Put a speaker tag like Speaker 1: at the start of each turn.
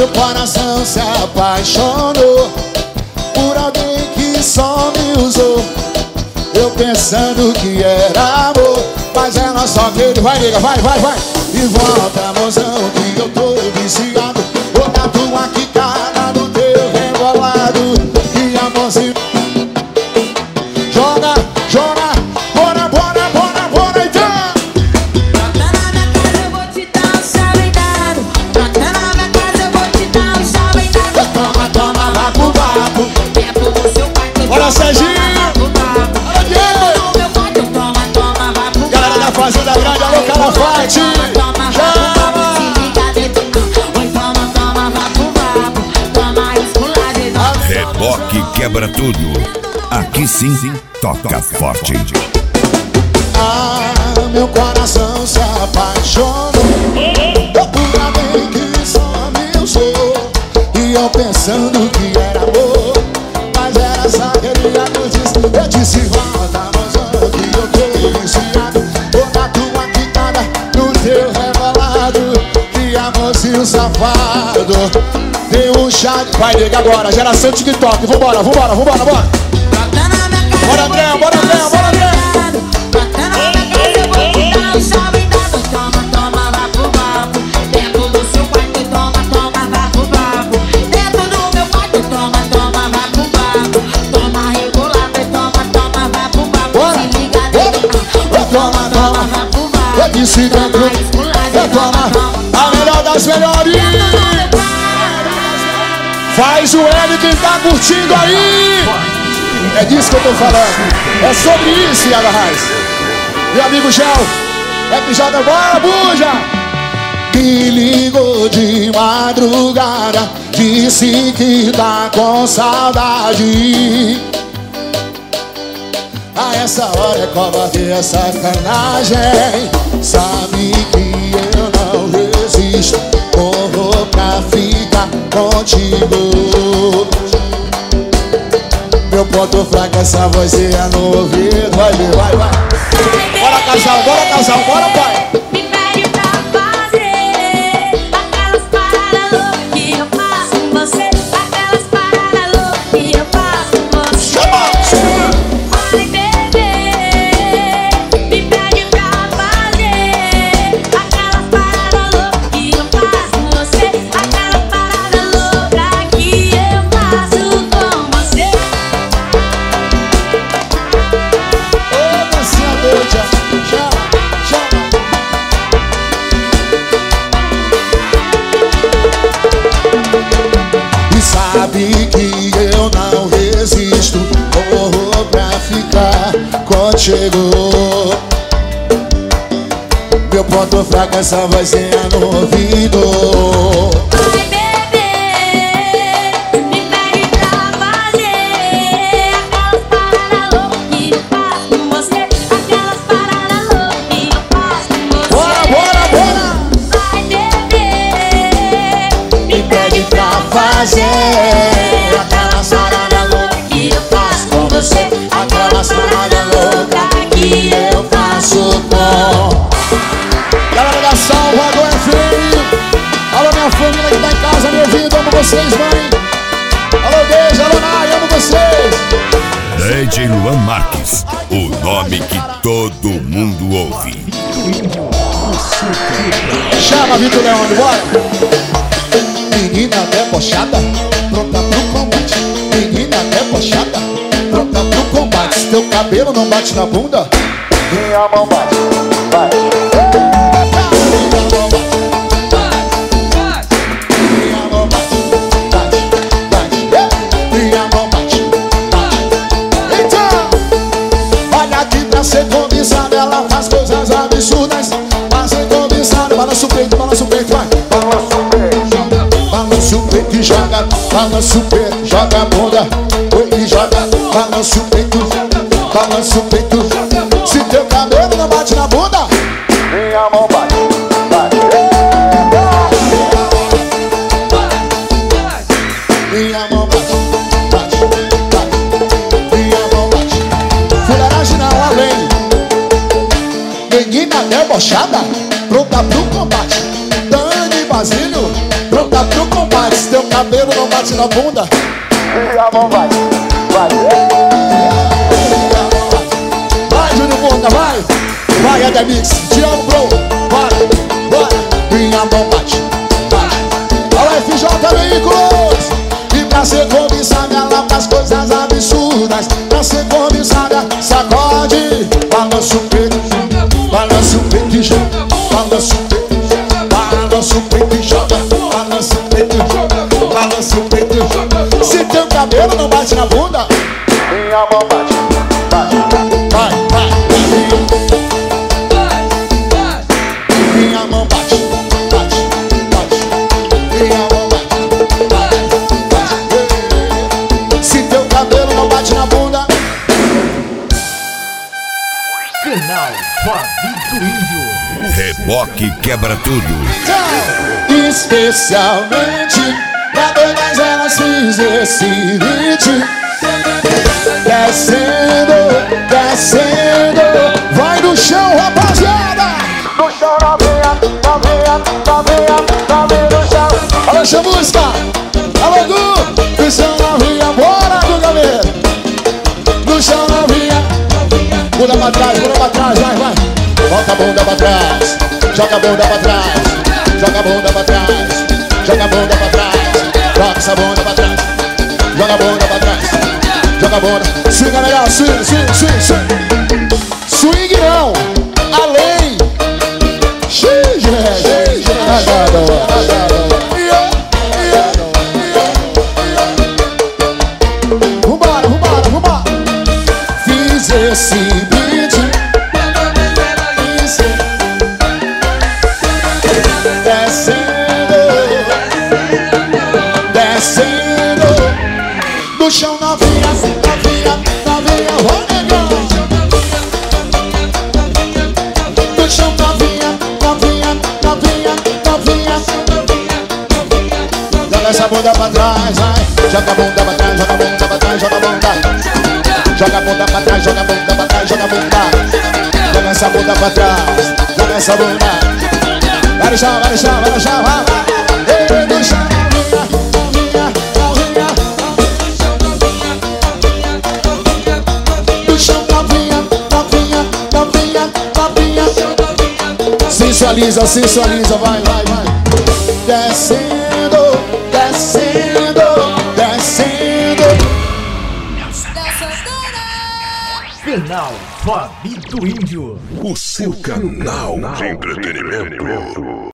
Speaker 1: coração se apaixonou por alguém que só me usou. Eu pensando que era amor, mas ela só queria. Vai, nega, vai, vai, vai. E volta, mozão, que eu tô viciado. Vou dar tua quicada no teu rebolado. E a mãozinha joga, joga. Bora, bora, bora, bora, então.
Speaker 2: Bota na minha casa, eu vou te dar um chave dado. Bota na minha casa, eu vou te dar um chave dado.
Speaker 1: Toma, toma, vapo, vapo.
Speaker 2: Dentro do seu quarto,
Speaker 1: Bora, Serginho. Galera da Fazenda Grande, alô, Calafate.
Speaker 3: Reboque quebra tudo. Aqui sim, toca forte.
Speaker 1: Ah, meu coração se apaixonou por alguém que só me usou. E eu pensando que era amor, mas era só queria dizer. Eu disse, volta, mozão, que eu tô viciado. Vou dar tua quicada no teu rebolado. Que amorzinho safado. Tem um chá de... Vai, nega, agora, geração TikTok. Vambora, vambora, vambora, bora. Bora, André, bora, André, bora, André.
Speaker 2: Bota na minha casa, eu vou te dar um chave dado. Toma, toma, vapo, vapo. Dentro do seu quarto, toma, toma, vapo, vapo. Dentro do meu quarto, toma, toma, vapo, vapo. Toma regulado, toma, toma, vapo, vapo.
Speaker 1: Bora,
Speaker 2: Se liga dentro, toma, toma, vapo, vapo.
Speaker 1: Eu disse dentro, eu toma a melhor das melhores. Faz o L quem tá curtindo aí. É disso que eu tô falando. É sobre isso, Iago Reis. Meu amigo Gel, FJ, bora, buja. Me ligou de madrugada, disse que tá com saudade. A essa hora é covardia, é sacanagem. Sabe que eu não resisto, corro pra ficar contigo. Meu ponto fraco é essa vozinha no ouvido. Vai, vai, vai. Bora, casal, bora, casal, bora, pai.
Speaker 2: Me pede pra fazer aquelas paradas loucas que eu faço com você. Aquelas paradas loucas que eu faço com você. Vai, bebê. Me pede pra fazer aquelas paradas loucas que eu faço com você. Aquelas paradas loucas que eu faço com você.
Speaker 1: Ô, dancinha doida, chama, chama. E sabe que eu não resisto, corro pra ficar contigo. Meu ponto fraco é essa vozinha no ouvido.
Speaker 2: Vai, bebê, me pede pra fazer aquelas paradas loucas que eu faço com você. Aquelas paradas loucas que eu faço com você.
Speaker 1: Bora, bora, bora.
Speaker 2: Vai, bebê,
Speaker 1: Me pede pra fazer aquela sarada louca
Speaker 2: que eu faço com você.
Speaker 1: aquela sarada louca que eu faço com. Galera da Salvador FM, alô minha família que tá em casa me ouvindo, amo vocês, mãe. Alô beijo, alô Nai, amo vocês.
Speaker 3: DJ Luan Marques, o nome que todo mundo ouve.
Speaker 1: Chama Vitor Leone, bora. Menina debochada, pronta pro combate. Menina debochada, pronta pro combate. Se teu cabelo não bate na bunda, minha mão bate, vai. Minha mão bate, bate, bate. Minha mão bate, bate. Então, olha aqui pra ser cobiçada, ela faz coisas absurdas. Pra ser cobiçada, balança o peito, vai. Balança o peito e joga, balança o peito, joga a bunda. Oi, e joga, balança o peito, balança o peito. Se teu cabelo não bate na bunda, minha mão bate, bate. Minha mão bate, bate, bate. Minha mão bate. Fuleiragem não, além. Menina debochada, pronta pro combate. Dani Basílio, pronta pro combate. cabelo não bate na bunda.
Speaker 4: E a mão vai.
Speaker 1: Vai, Júnior Monta, vai. Vai, Edemix, te amo, bro. Bora. Minha mão bate. Olha, FJ Veículos. E pra ser cobiçada, lá pras coisas absurdas. Pra ser cobiçada, sacode. Balança o peito e joga. Balança o peito e joga. Balança o peito e joga. Se teu cabelo não bate na bunda,
Speaker 4: Minha mão bate.
Speaker 1: vai. Minha mão bate. Minha mão bate. Se teu cabelo não bate na bunda.
Speaker 5: Final Fabito Índio.
Speaker 3: Reboque quebra tudo.
Speaker 1: Especialmente pra todas elas fiz esse hit. Descendo. Vai no chão, rapaziada.
Speaker 4: No chão, novinha no chão.
Speaker 1: Olha essa música. Alô, Du. No chão, novinha. Bora, Du Gameiro. No chão, novinha. Pula pra trás, vai. Bota a bunda pra trás. Joga a bunda pra trás. Joga a bunda pra trás. Joga essa bunda pra trás. Joga a bunda pra trás. Joga a bunda. Swinga melhor, swing. Swing não. Além. Vambora. Fiz esse beat. Descendo. No chão, novinha, vou negar. No chão, novinha. Joga essa bunda pra trás, vai. Joga a bunda pra trás, joga a bunda pra trás, joga a bunda. Joga a bunda pra trás, joga a bunda pra trás, joga a bunda. Joga essa bunda pra trás, joga essa bunda. Vai no chão, vai. Ei, no chão, novinha. No chão, novinha. Sensualiza, vai. Descendo.
Speaker 5: Final Fabito Índio.
Speaker 3: O seu canal de entretenimento.